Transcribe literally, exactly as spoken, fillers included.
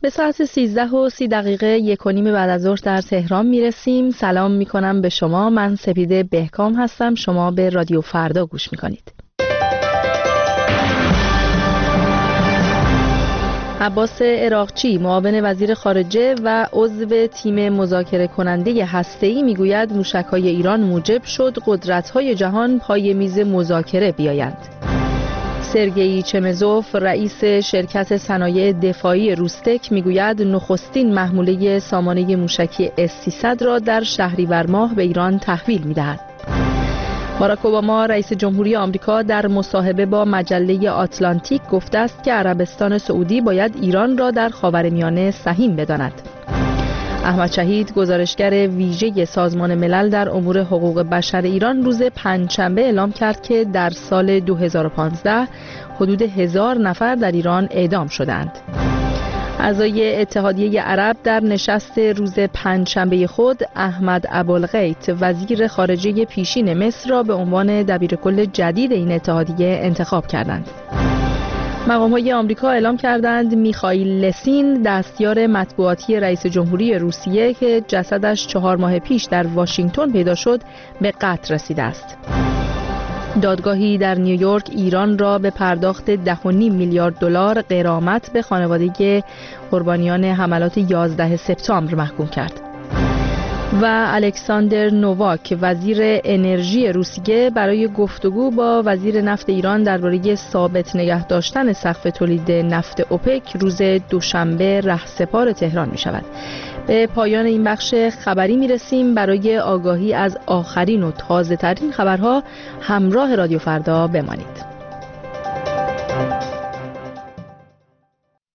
به ساعت سیزده و سی دقیقه یک و نیم بعد از ظهر در تهران میرسیم. سلام میکنم به شما. من سپیده بهکام هستم. شما به رادیو فردا گوش میکنید. عباس عراقچی، معاون وزیر خارجه و عضو تیم مذاکره کننده هسته‌ای میگوید موشک‌های ایران موجب شد قدرت‌های جهان پای میز مذاکره بیایند. سرگئی چمزوف، رئیس شرکت صنایع دفاعی روستک میگوید نخستین محموله سامانه موشکی اس سیصد را در شهریور ماه به ایران تحویل می‌دهد. باراک اوباما رئیس جمهوری آمریکا در مصاحبه با مجله آتلانتیک گفته است که عربستان سعودی باید ایران را در خاورمیانه سهیم بداند. احمد شهید، گزارشگر ویژه سازمان ملل در امور حقوق بشر ایران، روز پنجشنبه اعلام کرد که در سال دو هزار و پانزده حدود هزار نفر در ایران اعدام شدند. اعضای اتحادیه عرب در نشست روز پنجشنبه خود احمد ابوالغیث، وزیر خارجه پیشین مصر، را به عنوان دبیرکل جدید این اتحادیه انتخاب کردند. مقام‌های آمریکا اعلام کردند میخائیل لسین، دستیار مطبوعاتی رئیس جمهوری روسیه که جسدش چهار ماه پیش در واشنگتن پیدا شد، به قتل رسیده است. دادگاهی در نیویورک ایران را به پرداخت ده و نیم میلیارد دلار غرامت به خانواده قربانیان حملات یازده سپتامبر محکوم کرد. و الکساندر نوواک، وزیر انرژی روسیه، برای گفتگو با وزیر نفت ایران درباره ثابت نگه داشتن سقف تولید نفت اوپک روز دوشنبه رهسپار تهران می شود. به پایان این بخش خبری می رسیم. برای آگاهی از آخرین و تازه ترین خبرها همراه رادیو فردا بمانید.